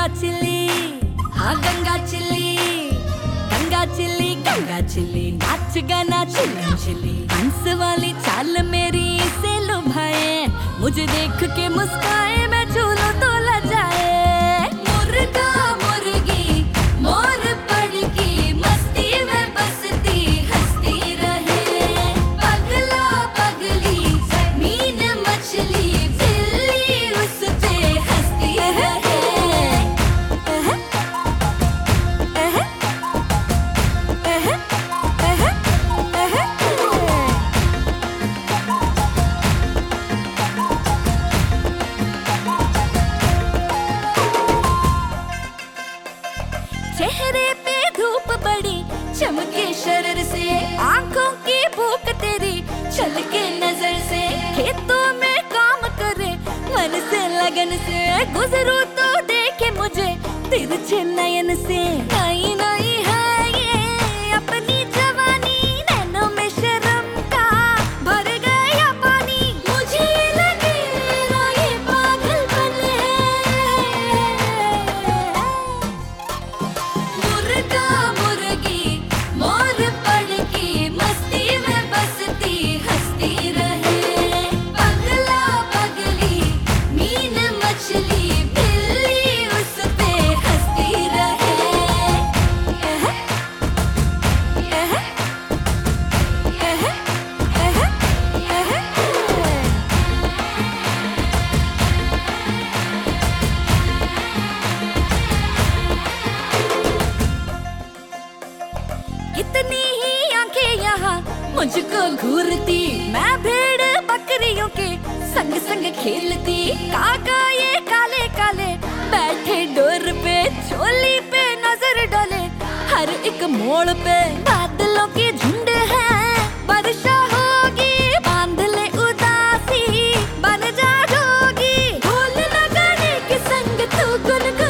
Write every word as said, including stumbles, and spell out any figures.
गंगा चिली, हाँ गंगा चिली, गंगा चिली, गंगा चिली, नाच गाना चिलम चिली, हंस वाली चाल मेरी से लुभाए, मुझे देख के मुस्काए, मैं झूलूं तो लजाए। मुर्गा मुर्गी मोर पड़गी, मस्ती में बसती हंसती रहे, पगला पगली मीन मछली, बिल्ली उस पे हंसती रहे। चेहरे पे धूप बड़ी चमके शरर से, आंखों की भूख तेरी छलके नजर से, खेतों में काम करे मन से लगन से, गुजरू तो देखे मुझे तिरछे नयन से। नई नई है ये अपनी जवानी, नैनों में शर्म का भर गया पानी, मुझे लगे ना ये पागलपन है। मुर्गा मुर्गी मोर पड़गी, मस्ती में बसती हंसती रहे, पगला पगली मीन मछली, बिल्ली उस पे हंसती रहे। कितनी ही आंखें यहाँ मुझको घूरती, मैं भेड़ बकरियों के संग संग खेलती, काका ये काले काले बैठे डोर पे, चोली पे नजर डाले हर एक मोड़ पे, बादलों की झुंड है वर्षा होगी, बांध ले उदासी बन जा जोगी, ढोल लगाने के संग तू गुनगुना